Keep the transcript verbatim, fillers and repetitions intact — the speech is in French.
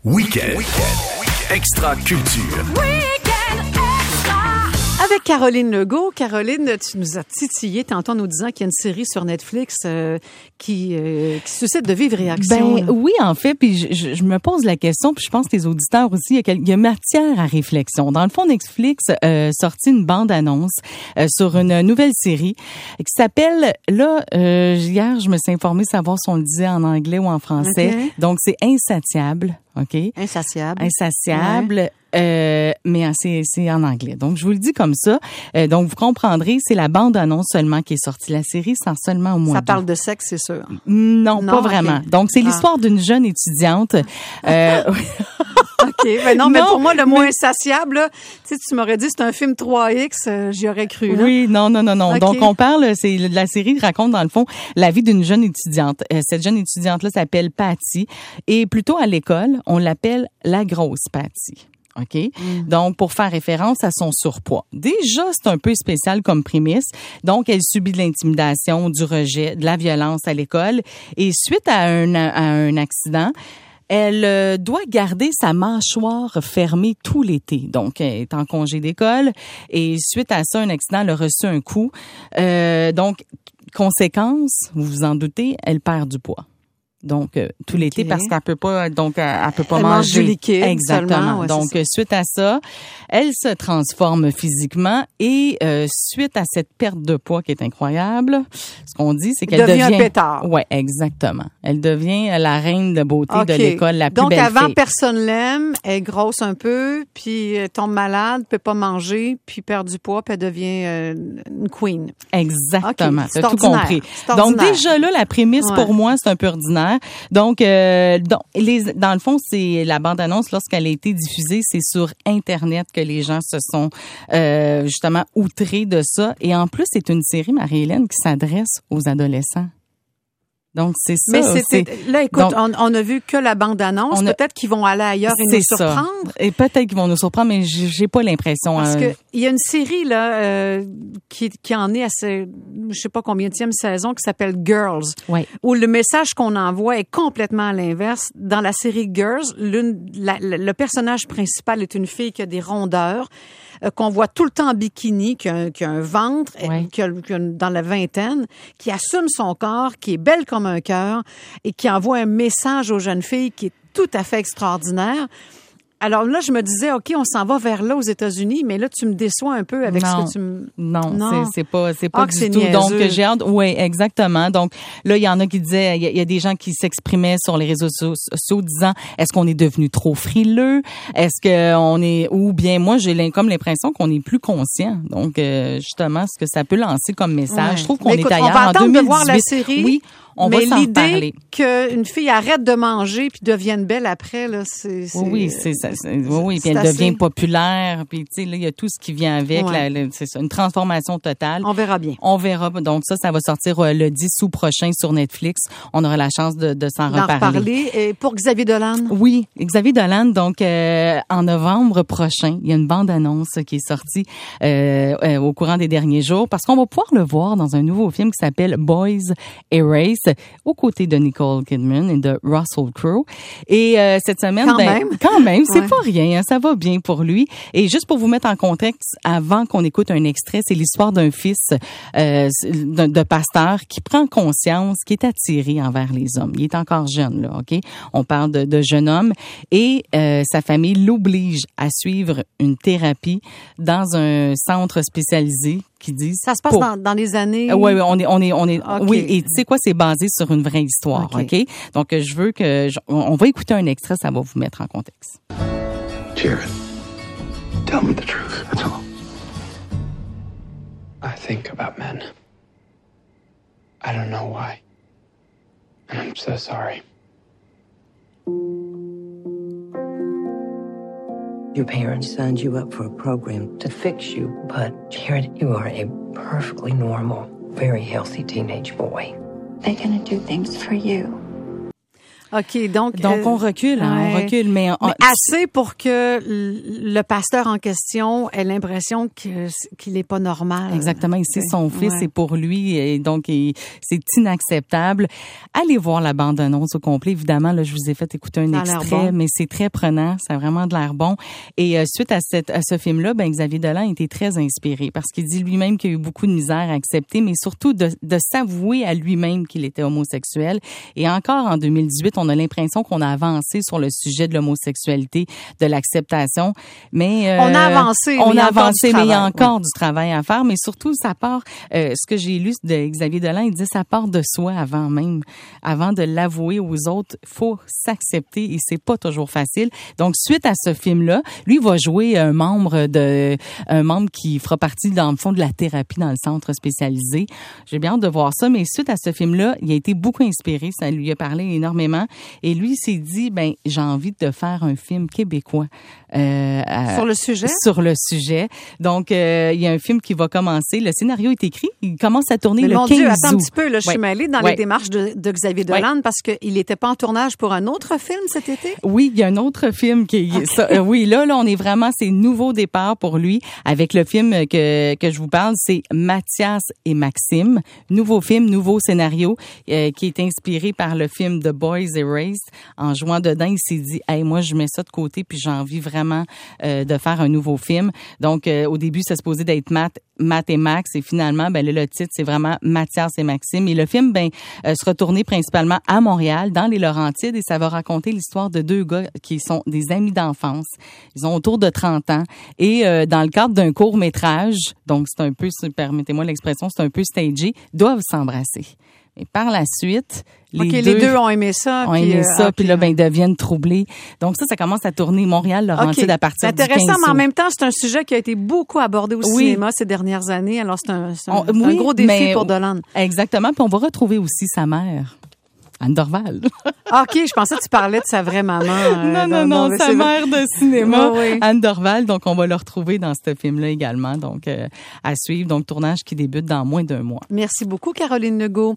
Week-end. Week-end. Extra culture. Avec Caroline Legault. Caroline, tu nous as titillé tantôt en nous disant qu'il y a une série sur Netflix euh, qui, euh, qui suscite de vives réactions. Ben oui, en fait, puis je, je, je me pose la question, puis je pense que les auditeurs aussi, il y a, quel, il y a matière à réflexion. Dans le fond, Netflix euh, sorti une bande-annonce euh, sur une nouvelle série qui s'appelle, là, euh, hier, je me suis informée savoir si on le disait en anglais ou en français. Okay. Donc, c'est Insatiable. OK? Insatiable. Insatiable. Ouais. Euh, mais c'est, c'est en anglais. Donc, je vous le dis comme ça. Euh, donc, vous comprendrez, c'est la bande-annonce seulement qui est sortie. La série sort seulement au mois Ça d'août. parle de sexe, c'est sûr. Non, non pas okay. vraiment. Donc, c'est ah. l'histoire d'une jeune étudiante. Euh, OK. Ben non, non, mais pour moi, le mot mais... insatiable, là, tu sais, tu m'aurais dit c'est un film trois X, euh, j'y aurais cru. Là. Oui, non, non, non, non. Okay. Donc, on parle, c'est la série raconte, dans le fond, la vie d'une jeune étudiante. Euh, cette jeune étudiante-là s'appelle Patty. Et plutôt à l'école, on l'appelle la grosse Patty. OK? Mm. Donc, pour faire référence à son surpoids. Déjà, c'est un peu spécial comme prémisse. Donc, elle subit de l'intimidation, du rejet, de la violence à l'école. Et suite à un, à un accident, elle euh, doit garder sa mâchoire fermée tout l'été. Donc, elle est en congé d'école. Et suite à ça, un accident, elle a reçu un coup. Euh, donc, conséquence, vous vous en doutez, elle perd du poids. Donc euh, tout l'été okay. parce qu'elle peut pas donc elle, elle peut pas elle manger mange du liquide exactement. Ouais, donc suite à ça, elle se transforme physiquement et euh, suite à cette perte de poids qui est incroyable, ce qu'on dit c'est qu'elle devient, devient un pétard. Ouais, exactement. Elle devient la reine de beauté okay. de l'école, la plus donc, belle avant fille. personne l'aime, elle est grosse un peu, puis elle tombe malade, peut pas manger, puis perd du poids, puis elle devient euh, une queen. Exactement, okay. t'as tout compris. Donc déjà là la prémisse ouais. pour moi, c'est un peu ordinaire. Donc, euh, donc les, dans le fond, c'est la bande-annonce, lorsqu'elle a été diffusée, c'est sur Internet que les gens se sont euh, justement outrés de ça. Et en plus, c'est une série, Marie-Hélène, qui s'adresse aux adolescents. Donc, c'est ça. Mais c'était, c'est, là, écoute, donc, on, on a vu que la bande-annonce. A, peut-être qu'ils vont aller ailleurs et nous surprendre. Ça. Et peut-être qu'ils vont nous surprendre, mais j'ai, j'ai pas l'impression. Parce euh... que il y a une série, là, euh, qui, qui en est à ce, je sais pas combienième saison, qui s'appelle Girls. Oui. Où le message qu'on envoie est complètement à l'inverse. Dans la série Girls, l'une, la, la, le personnage principal est une fille qui a des rondeurs, euh, qu'on voit tout le temps en bikini, qui a un, qui a un ventre, oui. qui a, qui a dans la vingtaine, qui assume son corps, qui est belle comme un cœur et qui envoie un message aux jeunes filles qui est tout à fait extraordinaire. Alors là, je me disais, OK, on s'en va vers là aux États-Unis, mais là, tu me déçois un peu avec non, ce que tu me... Non, non. C'est, c'est pas, c'est pas ah, du c'est tout. niaiseux. Donc, j'ai hâte. Oui, exactement. Donc, là, il y en a qui disaient, il y, y a des gens qui s'exprimaient sur les réseaux sociaux disant, est-ce qu'on est devenu trop frileux? Est-ce qu'on est, ou bien, moi, j'ai comme l'impression qu'on est plus conscient. Donc, euh, justement, ce que ça peut lancer comme message. Ouais. Je trouve qu'on mais est écoute, ailleurs. On va en attendre deux mille dix-huit. De voir la série. Oui. On mais va s'en l'idée parler. qu'une fille arrête de manger puis devienne belle après, là, c'est... c'est oui, c'est ça. C'est, oui, oui, puis elle assez... devient populaire. Puis, tu sais, là, il y a tout ce qui vient avec. Ouais. La, la, c'est ça, une transformation totale. On verra bien. On verra. Donc, ça, ça va sortir euh, le dix août prochain sur Netflix. On aura la chance de, de s'en D'en reparler. reparler. Et pour Xavier Dolan? Oui, Xavier Dolan. Donc, euh, en novembre prochain, il y a une bande-annonce qui est sortie euh, euh, au courant des derniers jours parce qu'on va pouvoir le voir dans un nouveau film qui s'appelle Boys Erase, aux côtés de Nicole Kidman et de Russell Crowe. Et euh, cette semaine, quand ben, même, quand même, c'est ouais. pas rien, hein, ça va bien pour lui. Et juste pour vous mettre en contexte, avant qu'on écoute un extrait, c'est l'histoire d'un fils euh, de, de pasteur qui prend conscience, qui est attiré envers les hommes. Il est encore jeune, là, ok. On parle de, de jeune homme et euh, sa famille l'oblige à suivre une thérapie dans un centre spécialisé. Qui disent ça se passe pour... dans, dans les années. Oui, oui, on est, on est, on est. Okay. Oui, et tu sais quoi, c'est basé sur une vraie histoire, ok. okay? Donc je veux que je, on va écouter un extrait, ça va vous mettre en contexte. Jared, tell me the truth. That's all. I think about men. I don't know why, and I'm so sorry. Your parents signed you up for a program to fix you, but Jared, you are a perfectly normal, very healthy teenage boy. They're gonna do things for you. OK, donc... Donc, euh, on recule, hein, ouais. on recule, mais... On, mais assez pour que le pasteur en question ait l'impression que, qu'il n'est pas normal. Exactement, ici, son fils, ouais. c'est pour lui, et donc il, c'est inacceptable. Allez voir la bande-annonce au complet, évidemment, là, je vous ai fait écouter un ça extrait, bon. mais c'est très prenant, ça a vraiment de l'air bon. Et euh, suite à, cette, à ce film-là, ben, Xavier Dolan était très inspiré, parce qu'il dit lui-même qu'il a eu beaucoup de misère à accepter, mais surtout de, de s'avouer à lui-même qu'il était homosexuel. Et encore en deux mille dix-huit, on a l'impression qu'on a avancé sur le sujet de l'homosexualité, de l'acceptation, mais euh, on a avancé, on mais a il y a avancé, mais il y a encore ouais. du travail à faire. Mais surtout, ça part. Euh, ce que j'ai lu de Xavier Dolan, il dit ça part de soi avant même, avant de l'avouer aux autres. Faut s'accepter et c'est pas toujours facile. Donc suite à ce film-là, lui va jouer un membre de, un membre qui fera partie dans le fond de la thérapie dans le centre spécialisé. J'ai bien hâte de voir ça. Mais suite à ce film-là, il a été beaucoup inspiré. Ça lui a parlé énormément. Et lui, il s'est dit, ben, j'ai envie de faire un film québécois. Euh, sur le sujet? Sur le sujet. Donc, euh, il y a un film qui va commencer. Le scénario est écrit. Il commence à tourner Mais le mon quinze Dieu, août. attends un petit peu. Là, je ouais. suis mêlée dans ouais. les démarches de, de Xavier Dolan ouais. parce qu'il n'était pas en tournage pour un autre film cet été? Oui, il y a un autre film qui est... Okay. Ça, euh, oui, là, là, on est vraiment... C'est nouveau départ pour lui. Avec le film que, que je vous parle, c'est Mathias et Maxime. Nouveau film, nouveau scénario euh, qui est inspiré par le film The Boys Erased. En jouant dedans, il s'est dit, hey, moi, je mets ça de côté puis j'ai envie vraiment euh, de faire un nouveau film. Donc, euh, au début, ça se posait d'être Matt, Matt et Max et finalement, ben, le, le titre, c'est vraiment Mathias et Maxime. Et le film, ben, euh, sera tourné principalement à Montréal, dans les Laurentides et ça va raconter l'histoire de deux gars qui sont des amis d'enfance. Ils ont autour de trente ans et euh, dans le cadre d'un court-métrage, donc c'est un peu, permettez-moi l'expression, c'est un peu stagé, doivent s'embrasser. Et par la suite, les, okay, deux, les deux ont aimé ça. Ont puis, aimé ça, euh, puis là, ben, ils deviennent troublés. Donc ça, ça commence à tourner Montréal-Laurentide okay. à partir du quinze août. C'est intéressant, mais en même temps, c'est un sujet qui a été beaucoup abordé au oui. cinéma ces dernières années. Alors, c'est un, c'est un, On, c'est oui, un gros défi mais, pour Dolan. Exactement. Puis on va retrouver aussi sa mère. Anne Dorval. OK, je pensais que tu parlais de sa vraie maman. Euh, non, non, non, non sa mère de cinéma, oh, oui. Anne Dorval. Donc, on va le retrouver dans ce film-là également. Donc, euh, à suivre. Donc, tournage qui débute dans moins d'un mois. Merci beaucoup, Caroline Legault.